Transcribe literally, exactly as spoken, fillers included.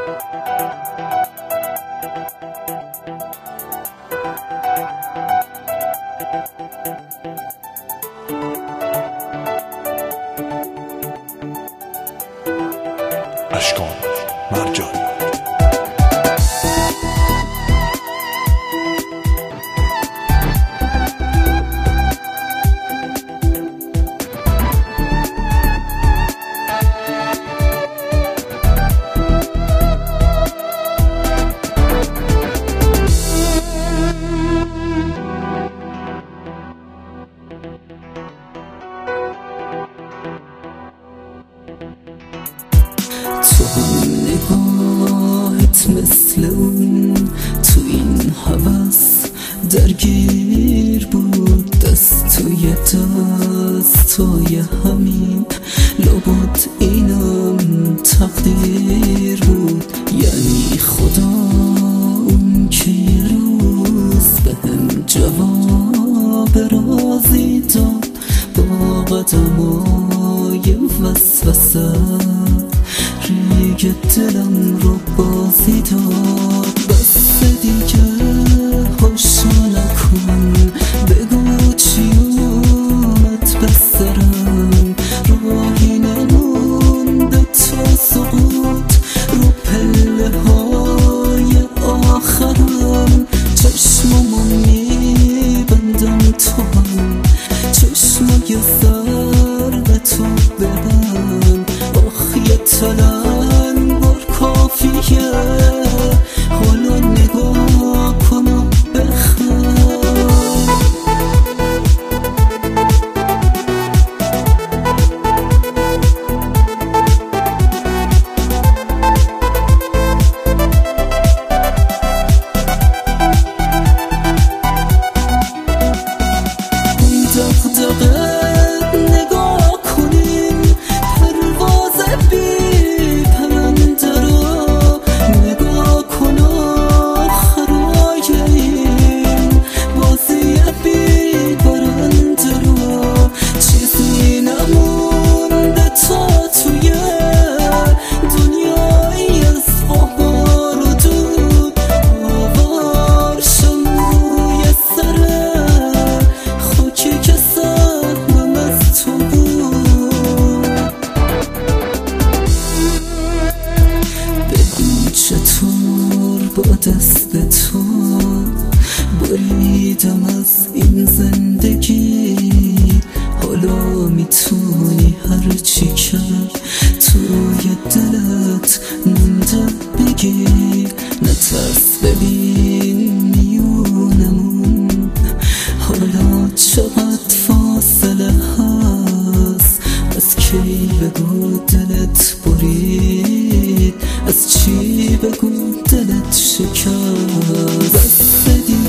اشکان مرجانی. تو هم نگاهت مثل اون تو این هوس درگیر بود، دست توی دست توی همین لابد اینم تقدیر بود. یعنی خدا اون که یه روز به هم جواب رازی داد با قدمای وسوسه ریگ دلم رو بازی داد. بس دیگه هاشو نکن، بگو چی اومد به سرم، راهی نمونده تا سقوط رو پله های آخرم. چشممو میبندم تو هم چشمای زرد تو ببند، آخ یه تلنگر کافیه حالا نگاه کن و بخند. اون دقدقه نگاه کنیم پرواز بی پرنده رو نگاه کن، آخرای این بازی بی برنده رو چیزی نمونده تا توی دنیایی از آوار و دود آوار شم روی سر خاکی که سهمم از تو بود. بگو چطور با دست تو بریدم از این زندگی، حالا میتونی هرچی که توی دلت مونده بگی. نترس ببین میونمون حالا چقدر فاصله هست، از کی بگو دلت برید، از چی بگو دلت شکست. بس